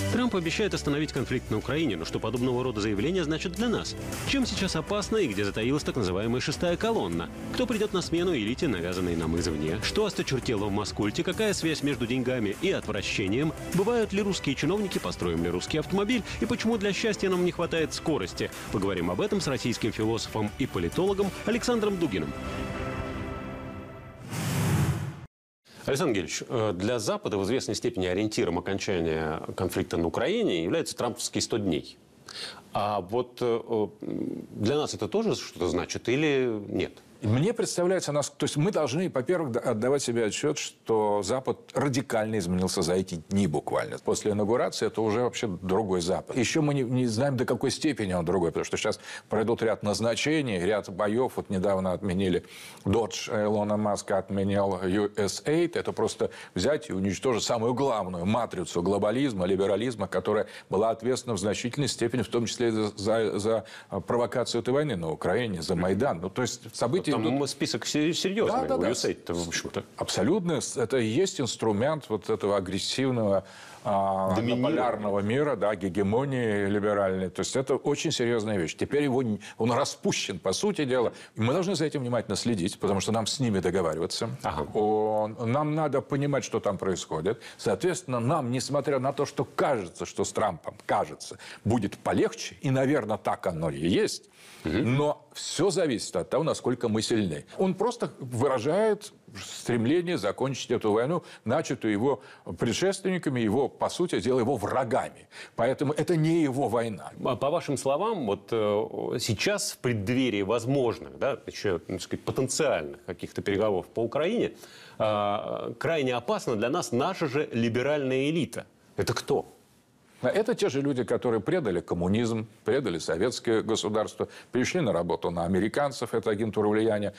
Трамп обещает остановить конфликт на Украине, но что подобного рода заявления значит для нас? Чем сейчас опасно и где затаилась так называемая «шестая колонна»? Кто придет на смену элите, навязанной нам извне? Что осточертело в Маскульте? Какая связь между деньгами и отвращением? Бывают ли русские чиновники? Построим ли русский автомобиль? И почему для счастья нам не хватает скорости? Поговорим об этом с российским философом и политологом Александром Дугиным. Александр Гельевич, для Запада в известной степени ориентиром окончания конфликта на Украине являются трамповские 100 дней. А вот для нас это тоже что-то значит или нет? Мне представляется, то есть мы должны, во-первых, отдавать себе отчет, что Запад радикально изменился за эти дни буквально. После инаугурации это уже вообще другой Запад. Еще мы не знаем, до какой степени он другой, потому что сейчас пройдут ряд назначений, ряд боев. Вот недавно отменили Dodge Илона Маска, отменял USAID. Это просто взять и уничтожить самую главную матрицу глобализма, либерализма, которая была ответственна в значительной степени, в том числе за провокацию этой войны на Украине, за Майдан. Ну, то есть события... Там список серьезный. Да. USAID, в общем-то. Абсолютно. Это и есть инструмент вот этого агрессивного однополярного мира, да, гегемонии либеральной. То есть это очень серьезная вещь. Теперь он распущен, по сути дела. И мы должны за этим внимательно следить, потому что нам с ними договариваться. Нам надо понимать, что там происходит. Соответственно, нам, несмотря на то, что кажется, что с Трампом, будет полегче, и, наверное, так оно и есть, но все зависит от того, насколько мы сильны. Он просто выражает стремление закончить эту войну, начатую его предшественниками, его, по сути дела, его врагами. Поэтому это не его война. По вашим словам, вот сейчас в преддверии возможных, еще, так сказать, потенциальных каких-то переговоров по Украине, крайне опасна для нас наша же либеральная элита. Это кто? Это те же люди, которые предали коммунизм, предали советское государство, перешли на работу на американцев, это агентура влияния.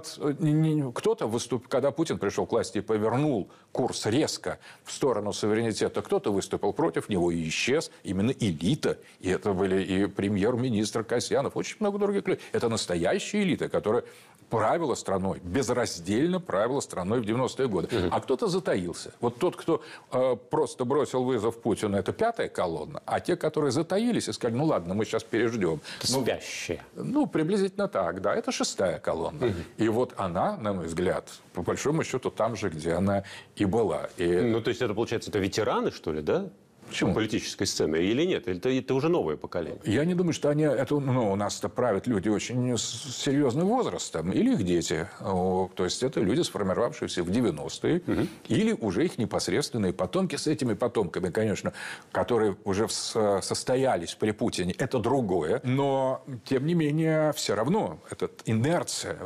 Кто-то, когда Путин пришел к власти и повернул курс резко в сторону суверенитета, кто-то выступил против него и исчез. Именно элита. И это были и премьер-министр Касьянов, очень много других людей. Это настоящая элита, которая правила страной, безраздельно правила страной в 90-е годы. А кто-то затаился. Вот тот, кто просто бросил вызов Путину, это пятая колонна. А те, которые затаились и сказали, ну ладно, мы сейчас переждем. Спящие. Приблизительно так, да. Это шестая колонна. И вот она, на мой взгляд, по большому счету там же, где она и была. То есть это, получается, это ветераны, что ли, да? Почему? Политической сцены или нет? Или это уже новое поколение? Я не думаю, что у нас-то правят люди очень с серьезным возрастом. Или их дети. То есть это люди, сформировавшиеся в 90-е. Или уже их непосредственные потомки. С этими потомками, конечно, которые уже состоялись при Путине, это другое. Но, тем не менее, все равно эта инерция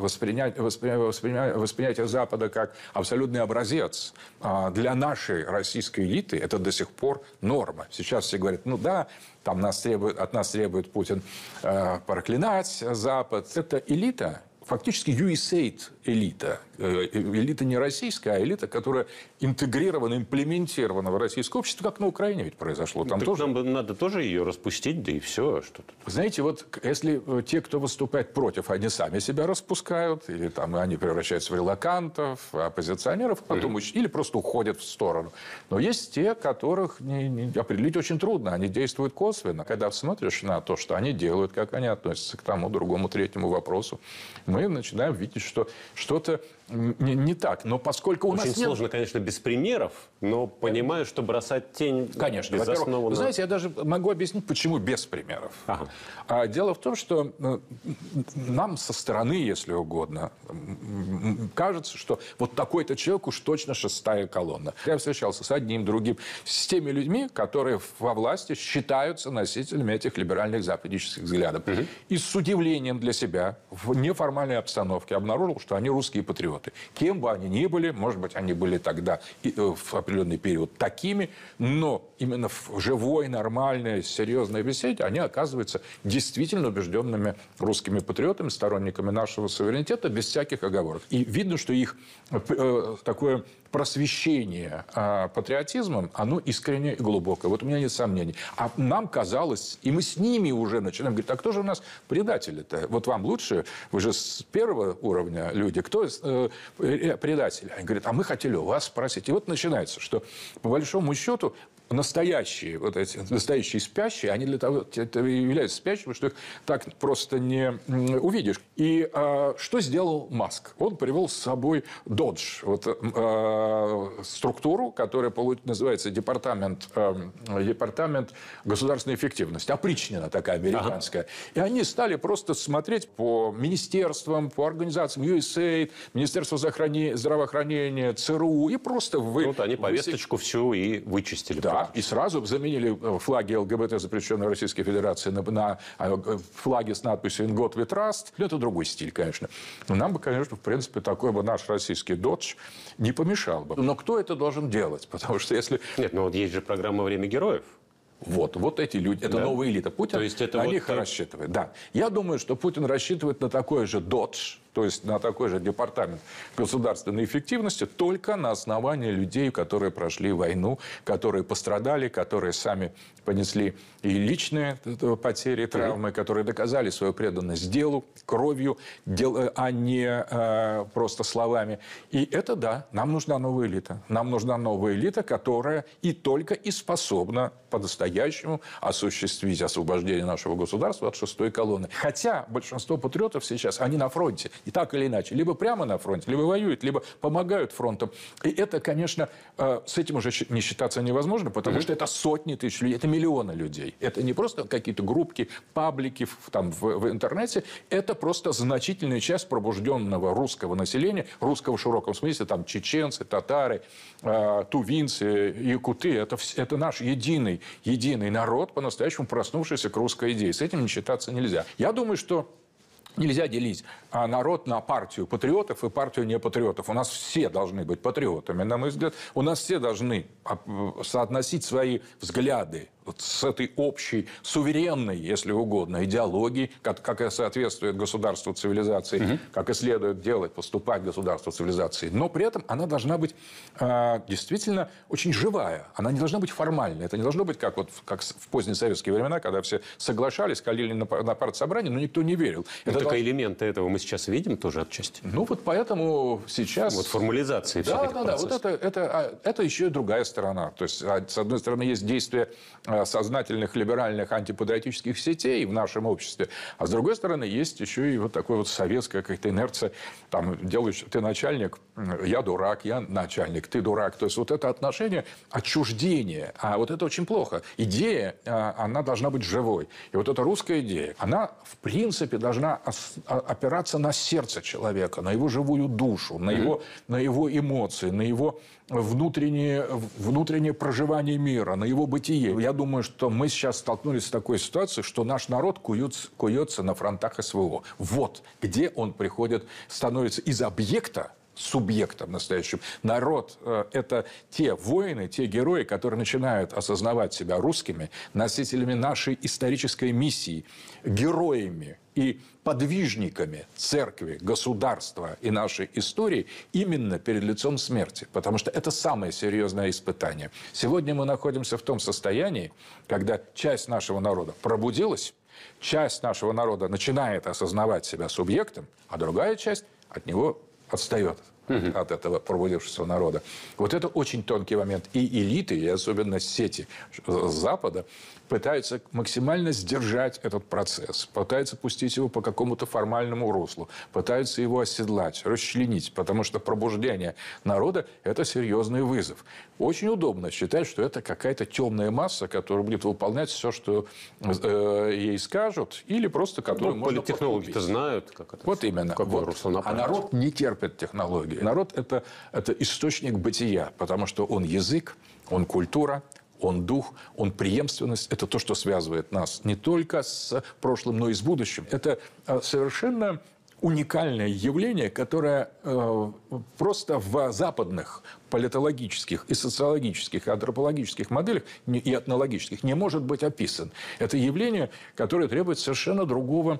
воспринятия Запада как абсолютный образец для нашей российской элиты, это до сих пор норма. Сейчас все говорят, от нас требует Путин проклинать Запад. Это элита, фактически USAID элита. Элита не российская, а элита, которая интегрирована, имплементирована в российское общество, как на Украине ведь произошло. Там тоже... Нам надо тоже ее распустить, да и все. Что тут. Знаете, вот если те, кто выступает против, они сами себя распускают, или там они превращаются в релокантов, оппозиционеров, потом или просто уходят в сторону. Но есть те, которых определить очень трудно. Они действуют косвенно. Когда смотришь на то, что они делают, как они относятся к тому, другому, третьему вопросу, мы начинаем видеть, что что-то не так. Но поскольку у нас очень сложно, конечно, без примеров, но понимаю, что бросать тень безоснованно. Вы знаете, я даже могу объяснить, почему без примеров. Дело в том, что нам со стороны, если угодно, кажется, что вот такой-то человек уж точно шестая колонна. Я встречался с одним, другим, с теми людьми, которые во власти считаются носителями этих либеральных западнических взглядов. И с удивлением для себя в неформальной обстановке обнаружил, что они русские патриоты. Кем бы они ни были, может быть, они были тогда в определенный период такими, но именно в живой, нормальной, серьезной беседе они оказываются действительно убежденными русскими патриотами, сторонниками нашего суверенитета, без всяких оговорок. И видно, что их такое просвещение патриотизмом, оно искреннее и глубокое. Вот у меня нет сомнений. А нам казалось, и мы с ними уже начинаем говорить, а кто же у нас предатели-то? Вот вам лучше, вы же с первого уровня люди, кто предатели? Они говорят, а мы хотели у вас спросить. И вот начинается, что по большому счету настоящие, вот эти настоящие спящие, они для того это и являются спящими, что их так просто не увидишь. И что сделал Маск? Он привел с собой Dodge, вот, структуру, которая называется департамент государственной эффективности, опричнина такая американская. И они стали просто смотреть по министерствам, по организациям USAID, Министерство здравоохранения, ЦРУ, и просто они повесточку всю и вычистили. Да, и сразу заменили флаги ЛГБТ, запрещенные в Российской Федерации, на флаги с надписью «In God we trust». Это другой стиль, конечно. Но нам бы, конечно, в принципе, такой бы наш российский Dodge не помешал бы. Но кто это должен делать? Потому что если... Нет, но вот есть же программа «Время героев». Вот эти люди, это новая элита. Путин на них рассчитывает. Да. Я думаю, что Путин рассчитывает на такой же Dodge, то есть на такой же департамент государственной эффективности, только на основании людей, которые прошли войну, которые пострадали, которые сами понесли и личные потери, травмы, которые доказали свою преданность делу, кровью, а не просто словами. И это да, нам нужна новая элита. Нам нужна новая элита, которая и только и способна по-настоящему осуществить освобождение нашего государства от шестой колонны. Хотя большинство патриотов сейчас, они на фронте. И так или иначе. Либо прямо на фронте, либо воюют, либо помогают фронтам. И это, конечно, с этим уже не считаться невозможно, потому что это сотни тысяч людей, это миллионы людей. Это не просто какие-то группки, паблики в интернете. Это просто значительная часть пробужденного русского населения, русского в широком смысле, там чеченцы, татары, тувинцы, якуты. Это наш единый народ, по-настоящему проснувшийся к русской идее. С этим не считаться нельзя. Я думаю, что нельзя делить народ на партию патриотов и партию непатриотов. У нас все должны быть патриотами, на мой взгляд. У нас все должны соотносить свои взгляды с этой общей, суверенной, если угодно, идеологией, как и соответствует государству цивилизации, как и следует делать, поступать государству цивилизации. Но при этом она должна быть действительно очень живая. Она не должна быть формальной. Это не должно быть как в поздние советские времена, когда все соглашались, ходили на партсобрание, но никто не верил. Только элементы этого мы сейчас видим тоже отчасти. Ну, вот поэтому сейчас... Вот формализация всех этих процессов. Вот это еще и другая сторона. То есть, с одной стороны, есть действия сознательных либеральных антипатриотических сетей в нашем обществе, а с другой стороны, есть еще и вот такой вот советская какая-то инерция. Там делаешь, ты начальник, я дурак, я начальник, ты дурак. То есть, вот это отношение отчуждения. А вот это очень плохо. Идея, она должна быть живой. И вот эта русская идея, она, в принципе, должна опираться на сердце человека, на его живую душу, на его эмоции, на его внутреннее проживание мира, на его бытие. Я думаю, что мы сейчас столкнулись с такой ситуацией, что наш народ куется на фронтах СВО. Вот где он становится из объекта субъектом настоящим. Народ – это те воины, те герои, которые начинают осознавать себя русскими, носителями нашей исторической миссии, героями и подвижниками церкви, государства и нашей истории именно перед лицом смерти. Потому что это самое серьезное испытание. Сегодня мы находимся в том состоянии, когда часть нашего народа пробудилась, часть нашего народа начинает осознавать себя субъектом, а другая часть от него отстает от этого пробудившегося народа. Вот это очень тонкий момент. И элиты, и особенно сети Запада пытаются максимально сдержать этот процесс, пытаются пустить его по какому-то формальному руслу, пытаются его оседлать, расчленить, потому что пробуждение народа – это серьезный вызов. Очень удобно считать, что это какая-то темная масса, которая будет выполнять все, что ей скажут, или просто которую можно политтехнологи-то знают, как это. Вот именно. Какое русло направить. А народ не терпит технологии. Народ – это источник бытия, потому что он язык, он культура, он дух, он преемственность. Это то, что связывает нас не только с прошлым, но и с будущим. Это совершенно уникальное явление, которое просто в западных политологических и социологических, и антропологических моделях, и этнологических не может быть описан. Это явление, которое требует совершенно другого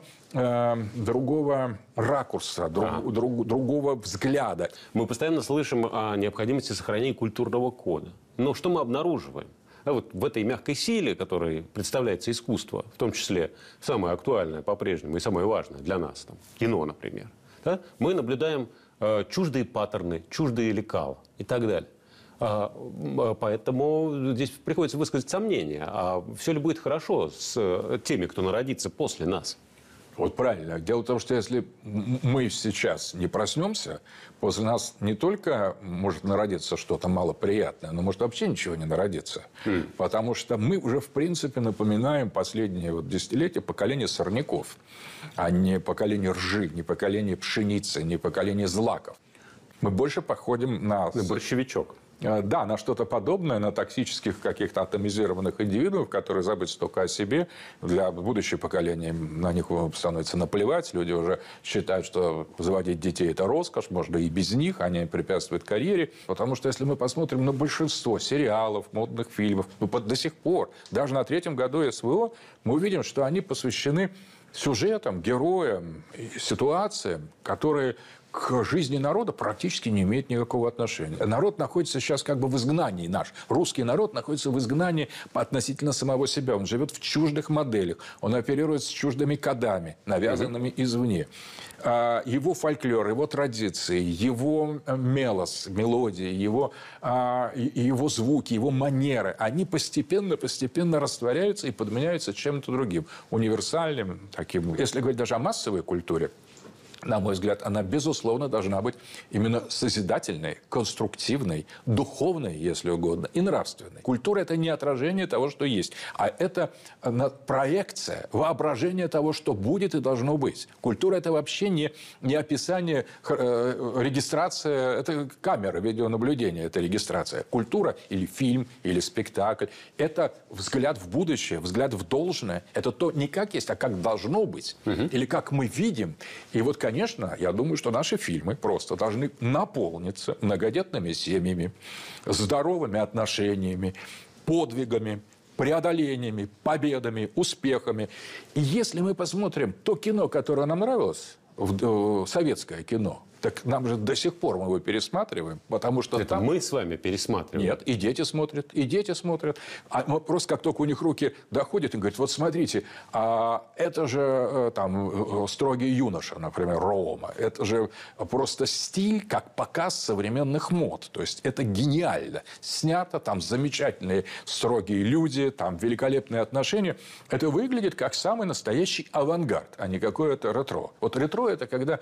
ракурса, другого взгляда. Мы постоянно слышим о необходимости сохранения культурного кода. Но что мы обнаруживаем? Вот в этой мягкой силе, которой представляется искусство, в том числе самое актуальное по-прежнему и самое важное для нас, кино, например, да, мы наблюдаем чуждые паттерны, чуждые лекала и так далее. Поэтому здесь приходится высказать сомнение, а все ли будет хорошо с теми, кто народится после нас? Вот правильно. Дело в том, что если мы сейчас не проснемся, после нас не только может народиться что-то малоприятное, но может вообще ничего не народиться. Потому что мы уже, в принципе, напоминаем последние десятилетия поколение сорняков, а не поколение ржи, не поколение пшеницы, не поколение злаков. Мы больше походим на борщевичок. Да, на что-то подобное, на токсических каких-то атомизированных индивидуумов, которые заботятся только о себе. Для будущего поколения на них становится наплевать. Люди уже считают, что заводить детей – это роскошь, можно и без них, они препятствуют карьере. Потому что если мы посмотрим на большинство сериалов, модных фильмов, до сих пор, даже на 3-м году СВО, мы увидим, что они посвящены сюжетам, героям, ситуациям, которые к жизни народа практически не имеет никакого отношения. Народ находится сейчас как бы в изгнании наш. Русский народ находится в изгнании относительно самого себя. Он живет в чуждых моделях. Он оперирует с чуждыми кодами, навязанными извне. Его фольклор, его традиции, его мелодии, его звуки, его манеры, они постепенно растворяются и подменяются чем-то другим. Универсальным таким. Если говорить даже о массовой культуре, на мой взгляд, она, безусловно, должна быть именно созидательной, конструктивной, духовной, если угодно, и нравственной. Культура – это не отражение того, что есть, а это проекция, воображение того, что будет и должно быть. Культура – это вообще не описание, регистрация, это камера видеонаблюдения, это регистрация. Культура или фильм, или спектакль – это взгляд в будущее, взгляд в должное. Это то не как есть, а как должно быть, или как мы видим. И вот, конечно, я думаю, что наши фильмы просто должны наполниться многодетными семьями, здоровыми отношениями, подвигами, преодолениями, победами, успехами. И если мы посмотрим то кино, которое нам нравилось, советское кино, так нам же до сих пор мы его пересматриваем, потому что это там... мы с вами пересматриваем. Нет, и дети смотрят, и дети смотрят. А просто как только у них руки доходят, и говорят, вот смотрите, это же там «Строгий юноша», например, Рома. Это же просто стиль, как показ современных мод. То есть это гениально. Снято, там замечательные строгие люди, там великолепные отношения. Это выглядит как самый настоящий авангард, а не какое-то ретро. Вот ретро – это когда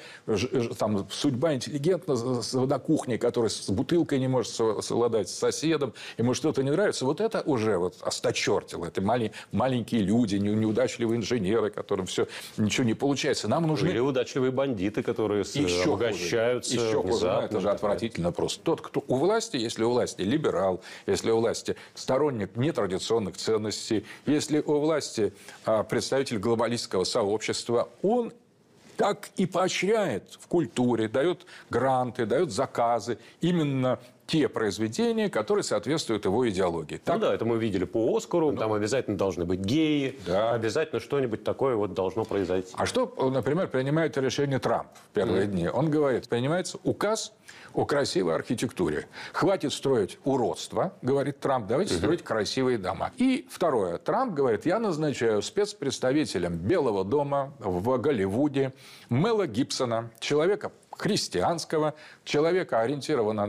там судьба интеллигентна на кухне, который с бутылкой не может совладать, с соседом, ему что-то не нравится. Вот это уже осточертило. Это маленькие люди, неудачливые инженеры, которым все ничего не получается. Нам нужны... Или удачливые бандиты, которые обогащаются. Еще хуже. Это же отвратительно просто. Тот, кто у власти, если у власти либерал, если у власти сторонник нетрадиционных ценностей, если у власти представитель глобалистского сообщества, он так и поощряет в культуре, дает гранты, дает заказы именно те произведения, которые соответствуют его идеологии. Так... Ну да, это мы видели по «Оскару». Там обязательно должны быть геи. Да. Обязательно что-нибудь такое должно произойти. А что, например, принимает решение Трамп в первые дни? Он говорит, принимается указ о красивой архитектуре. Хватит строить уродство, говорит Трамп, давайте строить красивые дома. И второе. Трамп говорит, я назначаю спецпредставителем Белого дома в Голливуде Мела Гибсона, человека христианского, человека, ориентированного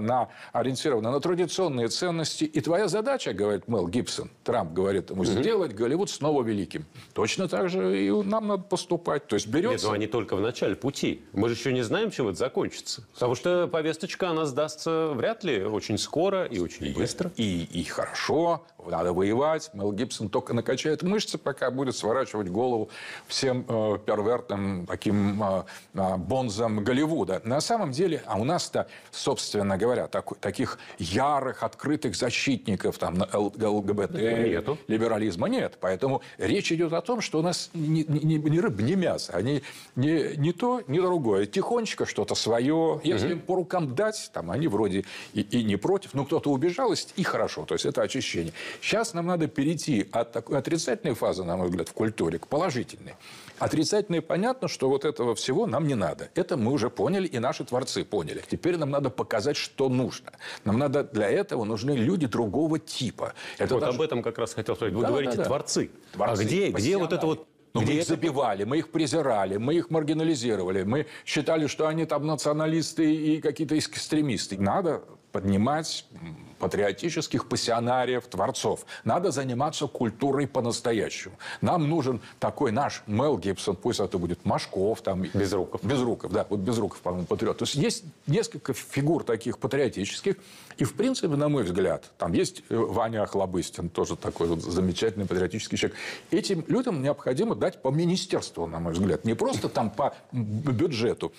на традиционные ценности. И твоя задача, говорит Мел Гибсон, Трамп говорит ему, сделать Голливуд снова великим. Точно так же и нам надо поступать. То есть берется... Нет, но они только в начале пути. Мы же еще не знаем, чем это закончится. Потому что повесточка, она сдастся вряд ли очень скоро и очень быстро. И хорошо, надо воевать. Мел Гибсон только накачает мышцы, пока будет сворачивать голову всем первертным таким бонзам Голливуда. На самом деле, а у нас-то, собственно говоря, таких ярых, открытых защитников там, ЛГБТ, либерализма нет. Поэтому речь идет о том, что у нас ни рыба, ни мясо. Они не то, ни другое. Тихонечко что-то свое. Если им по рукам дать, там, они вроде и не против. Но кто-то убежал, и хорошо. То есть это очищение. Сейчас нам надо перейти от такой отрицательной фазы, на мой взгляд, в культуре к положительной. Отрицательной понятно, что вот этого всего нам не надо. Это мы уже поняли, и наши творцы поняли. Теперь нам надо показать, что нужно. Нам надо для этого нужны люди другого типа. Это вот даже... об этом как раз хотел сказать. Вы говорите творцы. А где вот это вот... Но мы их забивали, мы их презирали, мы их маргинализировали. Мы считали, что они там националисты и какие-то экстремисты. Надо поднимать патриотических пассионариев, творцов. Надо заниматься культурой по-настоящему. Нам нужен такой наш Мел Гибсон, пусть это будет Машков, там, Безруков. Безруков, да, вот Безруков, по-моему, патриот. То есть есть несколько фигур таких патриотических, и, в принципе, на мой взгляд, там есть Ваня Охлобыстин, тоже такой вот замечательный патриотический человек. Этим людям необходимо дать по министерству, на мой взгляд, не просто там по бюджету,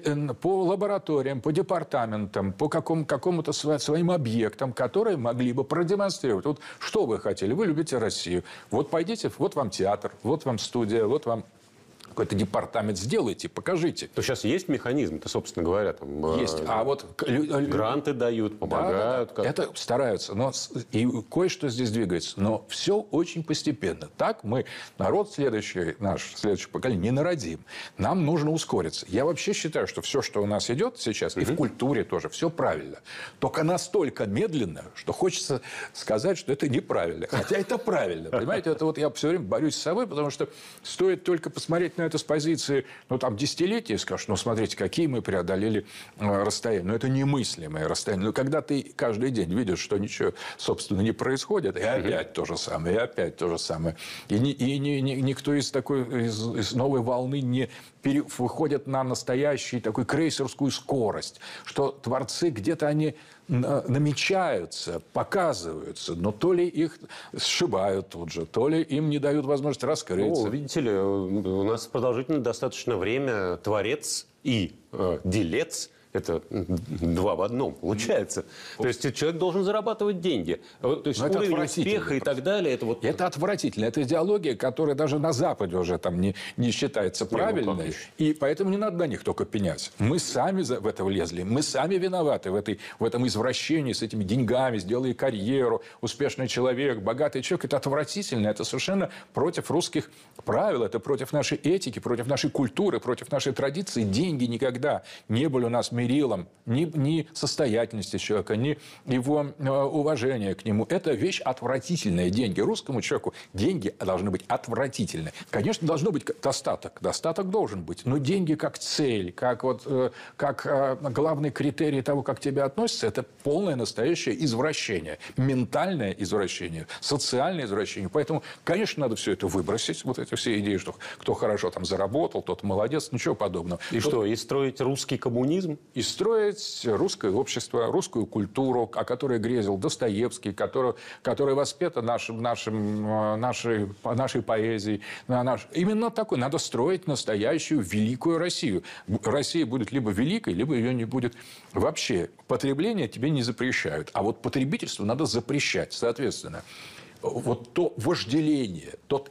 по лабораториям, по департаментам, по какому-то своим объектам, которые могли бы продемонстрировать. Вот что вы хотели? Вы любите Россию. Вот пойдите, вот вам театр, вот вам студия, вот вам какой-то департамент, сделайте, покажите. То сейчас есть механизм-то, собственно говоря, там есть. А вот гранты дают, помогают. Да. Это стараются. Но и кое-что здесь двигается. Но все очень постепенно. Так мы, народ следующее поколение, не народим. Нам нужно ускориться. Я вообще считаю, что все, что у нас идет сейчас, и в культуре тоже, все правильно. Только настолько медленно, что хочется сказать, что это неправильно. Хотя это правильно. Понимаете, это вот я все время борюсь с собой, потому что стоит только посмотреть на это с позиции, десятилетия, скажешь, смотрите, какие мы преодолели расстояние. Но это немыслимое расстояние. Но когда ты каждый день видишь, что ничего, собственно, не происходит, и опять то же самое, и опять то же самое. И никто из новой волны не выходит на настоящую такую крейсерскую скорость, что творцы где-то они намечаются, показываются, но то ли их сшибают тут же, то ли им не дают возможность раскрыться. Видите ли, у нас продолжительно достаточно время творец и делец. Это два в одном получается. То есть человек должен зарабатывать деньги. То есть уровень успеха и так далее. Это отвратительно. Это идеология, которая даже на Западе уже там не считается правильной. И поэтому не надо на них только пенять. Мы сами в это влезли. Мы сами виноваты в этом извращении с этими деньгами. Сделай карьеру. Успешный человек, богатый человек. Это отвратительно. Это совершенно против русских правил. Это против нашей этики, против нашей культуры, против нашей традиции. Деньги никогда не были у нас мерилом ни состоятельности человека, ни его уважения к нему. Это вещь отвратительная. Деньги. Русскому человеку деньги должны быть отвратительны. Конечно, должно быть достаток. Достаток должен быть. Но деньги как цель, как главный критерий того, как к тебе относятся, это полное настоящее извращение. Ментальное извращение. Социальное извращение. Поэтому, конечно, надо все это выбросить. Вот эти все идеи, что кто хорошо там заработал, тот молодец. Ничего подобного. И строить русский коммунизм? И строить русское общество, русскую культуру, о которой грезил Достоевский, которая воспета нашей поэзией. Именно такой. Надо строить настоящую великую Россию. Россия будет либо великой, либо ее не будет вообще. Потребление тебе не запрещают. А вот потребительство надо запрещать. Соответственно, вот то вожделение, тот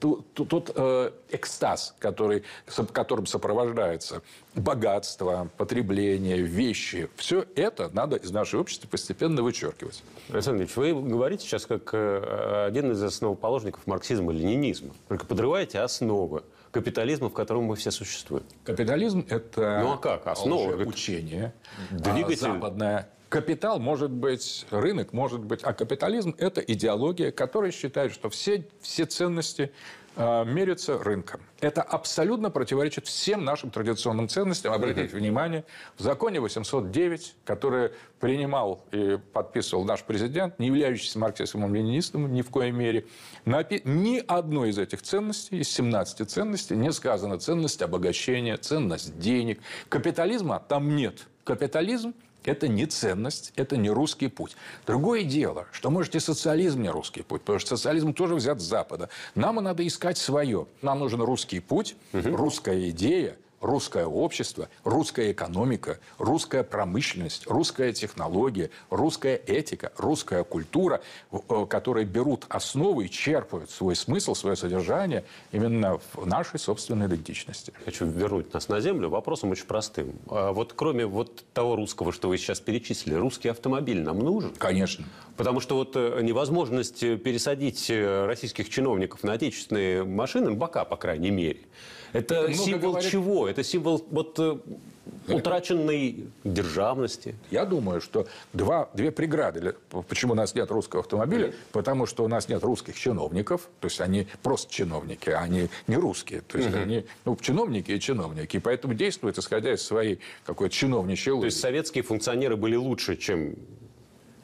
экстаз, которым сопровождается богатство, потребление, вещи, все это надо из нашего общества постепенно вычеркивать. Александр Ильич, вы говорите сейчас как один из основоположников марксизма и ленинизма. Только подрываете основы капитализма, в котором мы все существуем. Капитализм – это Основа учение двигатель. Западное. Капитал может быть, рынок может быть, а капитализм – это идеология, которая считает, что все ценности мерятся рынком. Это абсолютно противоречит всем нашим традиционным ценностям. Обратите внимание, в законе 809, который принимал и подписывал наш президент, не являющийся марксистом-ленинистом ни в коей мере, ни одной из этих ценностей, из 17 ценностей, не сказано ценность обогащения, ценность денег. Капитализма там нет. Капитализм – это не ценность, это не русский путь. Другое дело, что, может, и социализм не русский путь, потому что социализм тоже взят с Запада. Нам и надо искать свое. Нам нужен русский путь, русская идея, русское общество, русская экономика, русская промышленность, русская технология, русская этика, русская культура, которые берут основу и черпают свой смысл, свое содержание именно в нашей собственной идентичности. Хочу вернуть нас на землю вопросом очень простым. Вот кроме того русского, что вы сейчас перечислили, русский автомобиль нам нужен? Конечно. Потому что невозможность пересадить российских чиновников на отечественные машины, пока, по крайней мере, это символ чего? Это символ утраченной державности. Я думаю, что две преграды. Почему у нас нет русского автомобиля? Потому что у нас нет русских чиновников. То есть они просто чиновники, а они не русские. То есть они чиновники и чиновники. И поэтому действуют, исходя из своей какой-то чиновничьей логики. То есть советские функционеры были лучше, чем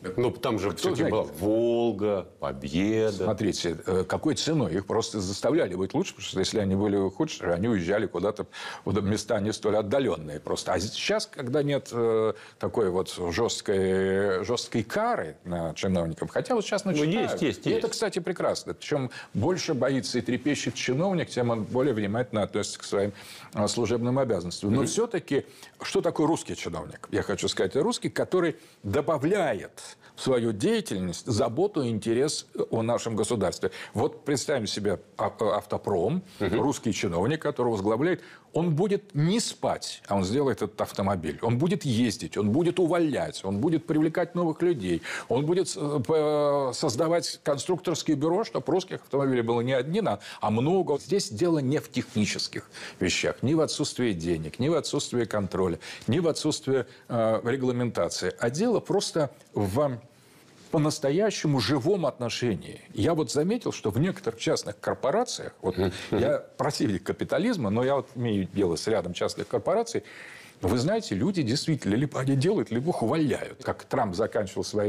Ну, там же все-таки была Волга, Победа. Смотрите, какой ценой? Их просто заставляли быть лучше, потому что если они были худше, они уезжали куда-то в места не столь отдаленные просто. А сейчас, когда нет такой вот жесткой кары на чиновников, хотя вот сейчас начинают. Есть. И это, кстати, прекрасно. Чем больше боится и трепещет чиновник, тем он более внимательно относится к своим служебным обязанностям. Но все-таки, что такое русский чиновник? Я хочу сказать, это русский, который добавляет в свою деятельность заботу и интерес о нашем государстве. Вот представим себе автопром, русский чиновник, который возглавляет, он будет не спать, а он сделает этот автомобиль. Он будет ездить, он будет увольнять, он будет привлекать новых людей, он будет создавать конструкторские бюро, чтобы русских автомобилей было не одни, а много. Здесь дело не в технических вещах, ни в отсутствии денег, ни в отсутствии контроля, ни в отсутствии регламентации, а дело просто в по-настоящему живом отношении. Я вот заметил, что в некоторых частных корпорациях, вот я противник капитализма, но я вот имею дело с рядом частных корпораций, вы знаете, люди действительно либо они делают, либо их увольняют. Как Трамп заканчивал свои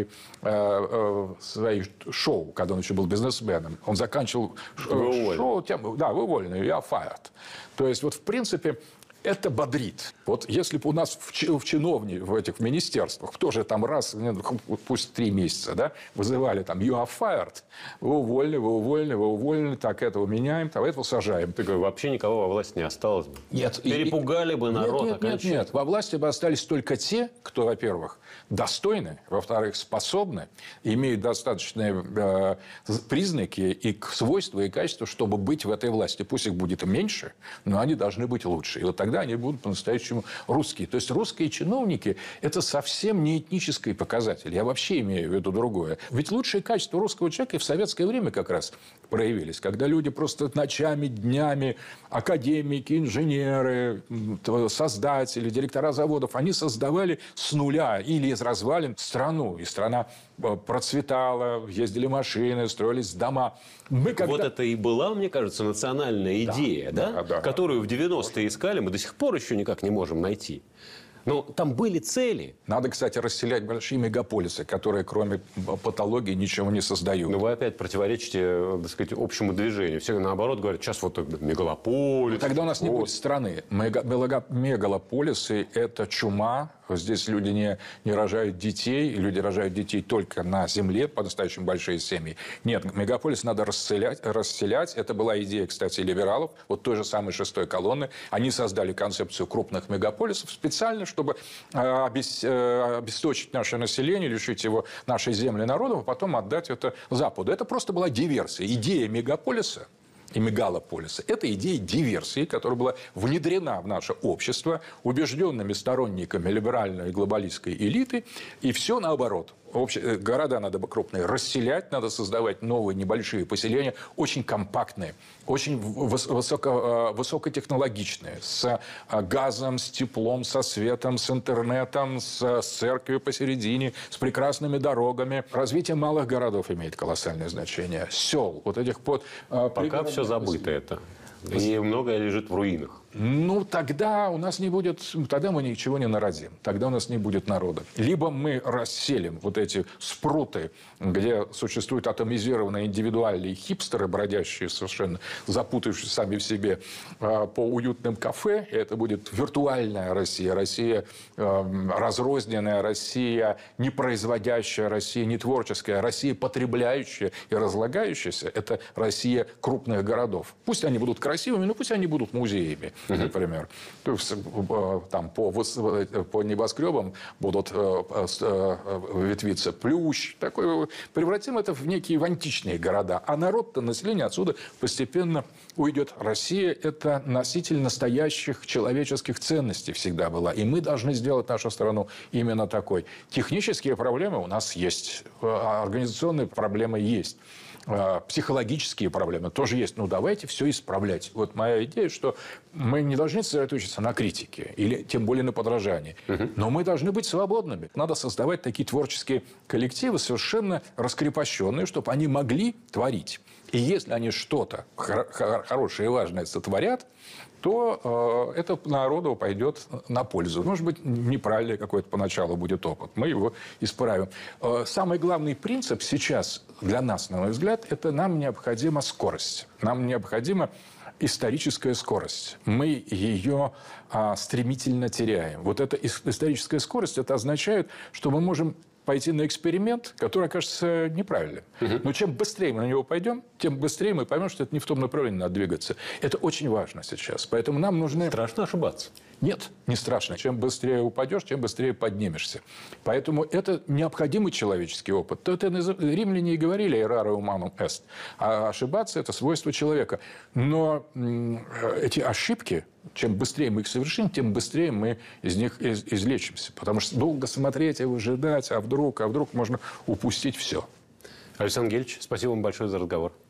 шоу, когда он еще был бизнесменом. Он заканчивал шоу тем, да, вы уволены, я fired. То есть, вот в принципе, это бодрит. Вот если бы у нас в этих министерствах тоже там раз, пусть 3 месяца, да, вызывали там you are fired, вы уволены, так этого меняем, так этого сажаем. Ты говоришь, вообще никого во власти не осталось бы. Нет. Перепугали бы народ окончательно. Нет. Во власти бы остались только те, кто, во-первых, достойны, во-вторых, способны, имеют достаточные признаки и свойства, и качества, чтобы быть в этой власти. Пусть их будет меньше, но они должны быть лучше. И вот тогда они будут по-настоящему русские. То есть русские чиновники – это совсем не этнический показатель. Я вообще имею в виду другое. Ведь лучшие качества русского человека и в советское время как раз проявились. Когда люди просто ночами, днями, академики, инженеры, создатели, директора заводов, они создавали с нуля или из развалин страну. И страна процветала, ездили машины, строились дома. Вот это и была, мне кажется, национальная идея, да? Которую в 90-е искали, мы до сих пор еще никак не можем найти. Но там были цели. Надо, кстати, расселять большие мегаполисы, которые кроме патологии ничего не создают. Но вы опять противоречите, так сказать, общему движению. Все наоборот говорят, сейчас вот мегаполис. Тогда у нас не будет страны. Мегаполисы – это чума. Здесь люди не рожают детей. Люди рожают детей только на земле, по-настоящему большие семьи. Нет, мегаполис надо расселять. Это была идея, кстати, либералов, вот той же самой шестой колонны. Они создали концепцию крупных мегаполисов специально, чтобы обесточить наше население, лишить его нашей земли народов, а потом отдать это Западу. Это просто была диверсия. Идея мегаполиса и мегалополиса – это идея диверсии, которая была внедрена в наше общество убежденными сторонниками либеральной и глобалистской элиты, и все наоборот. Города надо крупные расселять, надо создавать новые небольшие поселения, очень компактные, очень высокотехнологичные, с газом, с теплом, со светом, с интернетом, с церковью посередине, с прекрасными дорогами. Развитие малых городов имеет колоссальное значение. Сел, вот этих пока все забыто это. И многое лежит в руинах. Ну, тогда у нас не будет... Тогда мы ничего не народим. Тогда у нас не будет народа. Либо мы расселим вот эти спруты, где существуют атомизированные индивидуальные хипстеры, бродящие совершенно, запутавшись сами в себе по уютным кафе. И это будет виртуальная Россия. Россия разрозненная, Россия не производящая, Россия не творческая, Россия потребляющая и разлагающаяся. Это Россия крупных городов. Пусть они будут красивыми, но пусть они будут музеями. Например, там по небоскребам будут ветвиться Плющ. Превратим это в некие античные города. А народ-то, население отсюда постепенно уйдет. Россия – это носитель настоящих человеческих ценностей всегда была. И мы должны сделать нашу страну именно такой. Технические проблемы у нас есть. Организационные проблемы есть. Психологические проблемы тоже есть. Ну, давайте все исправлять. Вот моя идея, что мы не должны сосредоточиться на критике, или тем более на подражании. Но мы должны быть свободными. Надо создавать такие творческие коллективы, совершенно раскрепощенные, чтобы они могли творить. И если они что-то хорошее и важное сотворят, то это народу пойдет на пользу. Может быть, неправильный какой-то поначалу будет опыт. Мы его исправим. Самый главный принцип сейчас для нас, на мой взгляд, это нам необходима скорость. Нам необходима историческая скорость. Мы ее стремительно теряем. Вот эта историческая скорость, это означает, что мы можем пойти на эксперимент, который окажется неправильным. Но чем быстрее мы на него пойдем, тем быстрее мы поймем, что это не в том направлении надо двигаться. Это очень важно сейчас. Поэтому нам нужны... Страшно ошибаться? Нет, не страшно. Чем быстрее упадешь, тем быстрее поднимешься. Поэтому это необходимый человеческий опыт. Это римляне и говорили «errare humanum est». А ошибаться – это свойство человека. Но эти ошибки, чем быстрее мы их совершим, тем быстрее мы из них излечимся. Потому что долго смотреть и выжидать, а вдруг можно упустить все. Александр Гельевич, спасибо вам большое за разговор.